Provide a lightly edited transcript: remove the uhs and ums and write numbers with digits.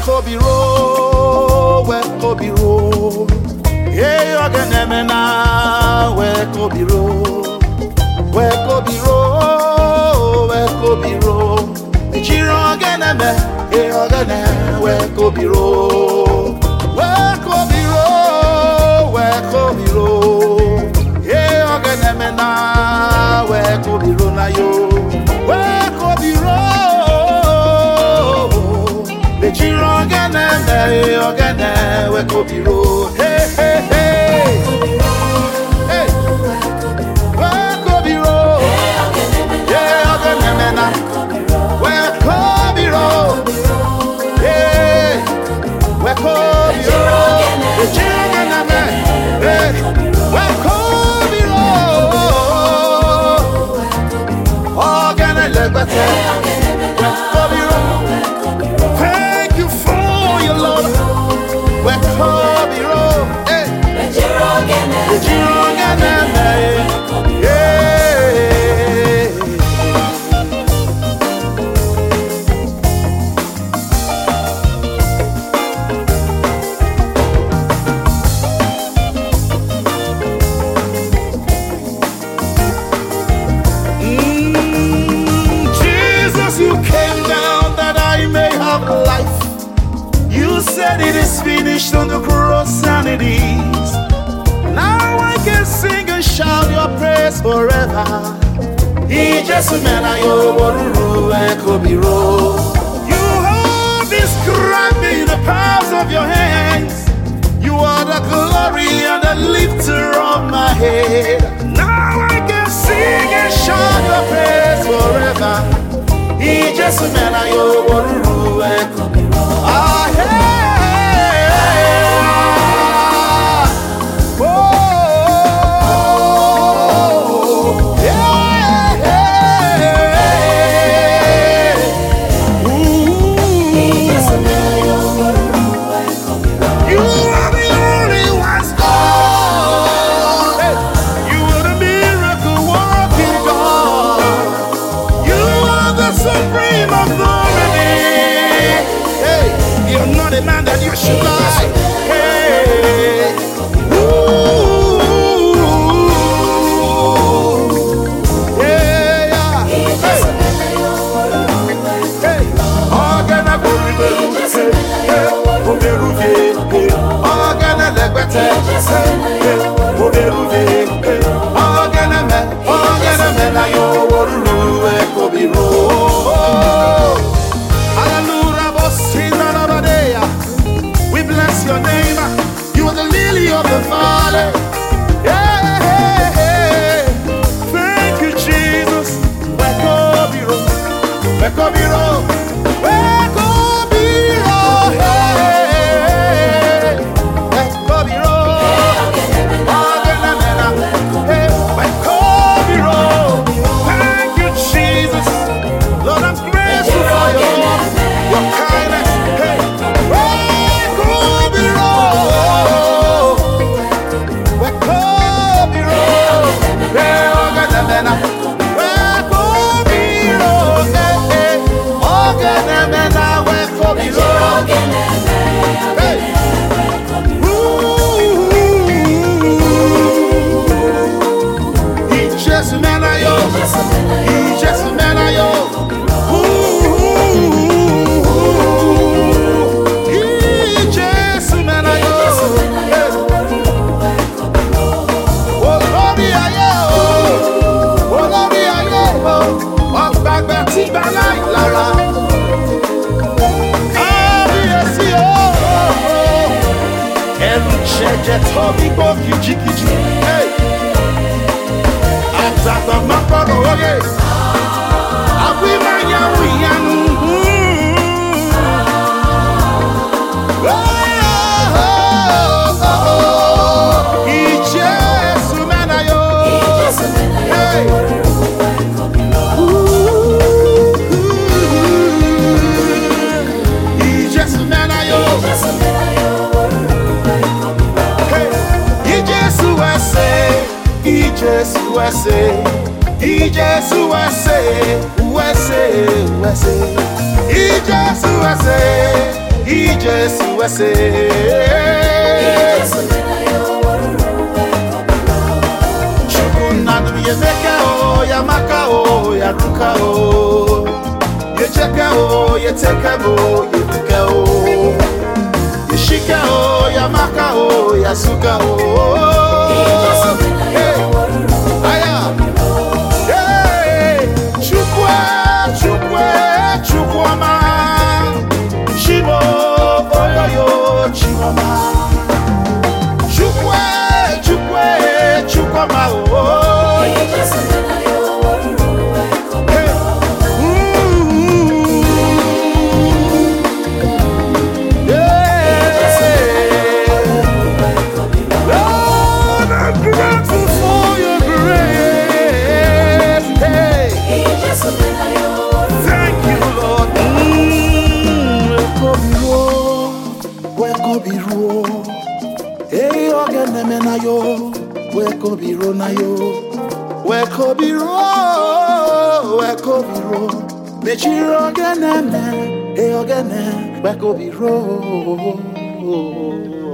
wekobiro. Hey, ogenemena, wekobiro. Ichiro ogeneme, hey, ogene, wekobiro. Hey, ogenemena, wekobiro na yo. Ichiro ogeneme, hey, ogene, wekobiro. Hey, hey, hey. Hey, wekobiro. Hey, ogenemena, wekobiro. Hey, wekobiro. Ichiro ogeneme, hey, wekobiro. Ogene legbete, wekobiro. Thank you for your love. Wekobiro, hey. Ejiro ogeneme, yeah. Jesus, you came down that I may have life. You said it is finished on the cross and it is. Now I can sing and shout your praise forever. He just meant I wekobiro. You hold this crown in the palms of your hands. You are the glory and the lifter of my head. Now I can sing and shout your praise forever. He just meant I wekobiro. Ah, hey. Man that you should lie. Hey, ooh, yeah, hey, hey, organa boribe, hey, oberuve, organa legbete, hey, oberuve, organa me na yo woru wekobiro. Your name, you are the lily of the valley. Yeah, thank you, Jesus. Wekobiro, wekobiro, wekobiro, hey, wekobiro, ogenamena, hey, wekobiro. Thank you, Jesus. Lord, I'm grateful for your love, your kindness. Hey, Tobi bo kiji, hey. Atata makoro oye. Awi manya wiyanu. Ijesu mena yo. Hey. Ijesu mena yo. Ijesu wese. Chukunadu yemeka o, yamaka o, yaruka o. Yecheka o, yeteka o, yetuka o. Yeshika o, yamaka o, yasuka o. Hey, aya. Hey, chukwe, chukwe, chukwama. Chibo, oyoyo, chimama. Chukwe, chukwe, chukwama o. Weko biro na yo, weko biro, mechiro gene, ogene, weko biro.